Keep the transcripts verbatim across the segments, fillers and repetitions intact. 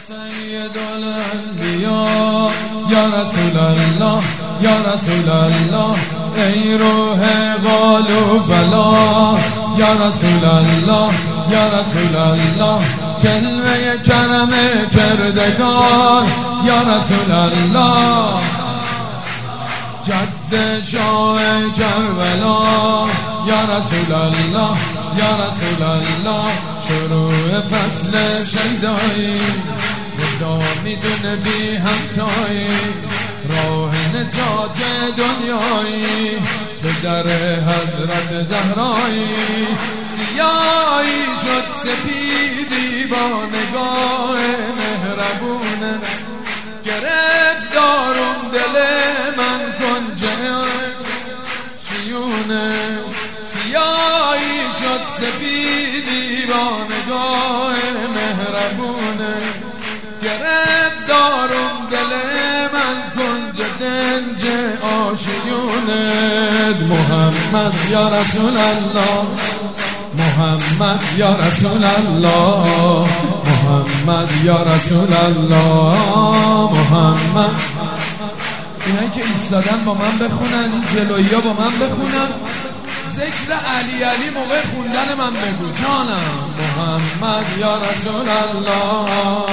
سید الانبیا یا رسول الله یا رسول الله ای روح قالوا بلا یا رسول الله یا رسول الله جلوه کرم کردگار یا رسول الله جد شاه کربلا یا رسول الله یا رسول الله شروع فصل شیدایی خدا میدونه بی همتایی راه نجات دنیایی به در حضرت زهرایی سیاهی شد سپیدی با نگاه مهربونه گرفتارم دل من کنجه شیونه سیاهی شد سپیدی با نگاه مهربونه گرفتارم دل من کنج دنج آشیونه محمد یا رسول الله محمد یا رسول الله محمد یا رسول الله محمد. اینایی که ایستادن با من بخونن، این جلویی ها با من بخونن، ذکر علی علی موقع خوندن من بگو جانم. محمد یا رسول الله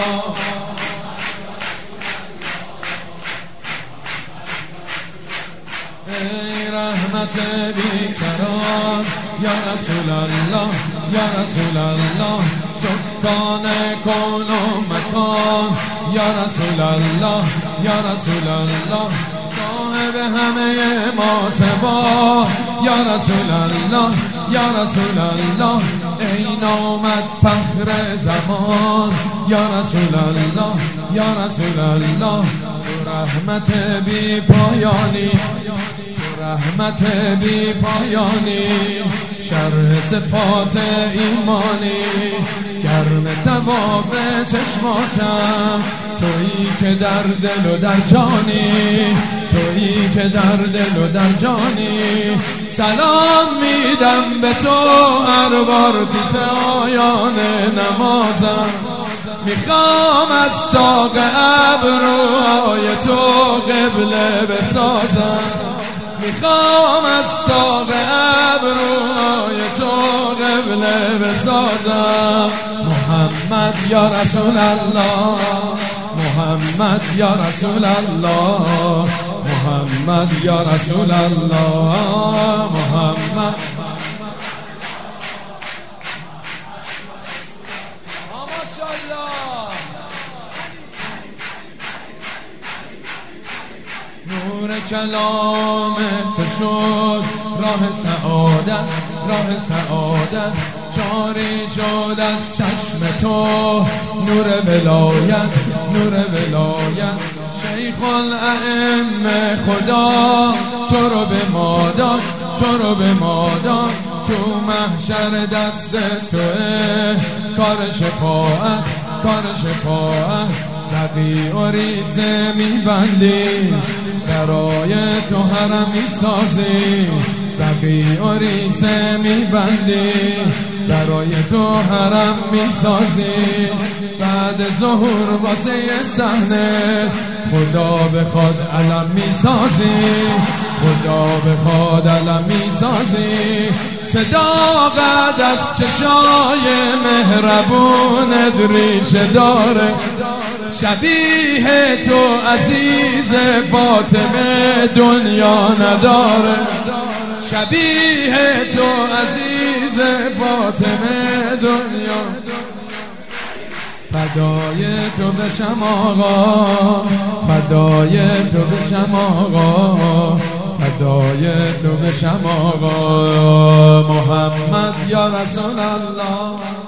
ای رحمت بیکران یا رسول الله یا رسول الله سلطان کون و مکان یا رسول الله یا رسول الله صاحب همه ما سبا یا رسول الله یا رسول الله ای نامد فخر زمان یا رسول الله یا رسول الله رحمت بی پایانی رحمت بی پایانی شرح صفات ایمانی گرم تواف چشماتم تویی که در دل و در جانی تویی که در دل و در جانی سلام میدم به تو هر بار تو پایان نمازم میخوام از طاق ابروهای تو قبله بسازم میخوام از طاق ابروهای تو قبله بسازم. محمد یا رسول الله محمد یا رسول الله محمد یا رسول الله محمد. نور کلام تو شد راه سعادت راه سعادت جاری شد از چشم تو نور ولایت نور ولایت شیخ الائمه خدا تو رو به ما داد تو رو به ما داد تو محشر دست توه کار شفاعت کار شفاعت رقیع و ریسه میبندی برای تو حرم میسازی رقیع و ریسه میبندی برای تو حرم میسازی بعد ظهور واسه صحنه خدا بخواد علم میسازی خدا بخواد علم میسازی صداقت از چشای مهربون ریشه داره شبیه تو عزیز فاطمه دنیا نداره شبیه تو عزیز فاطمه دنیا فدای تو بشم آقا فدای تو بشم آقا فدای تو بشم آقا محمد یا رسول الله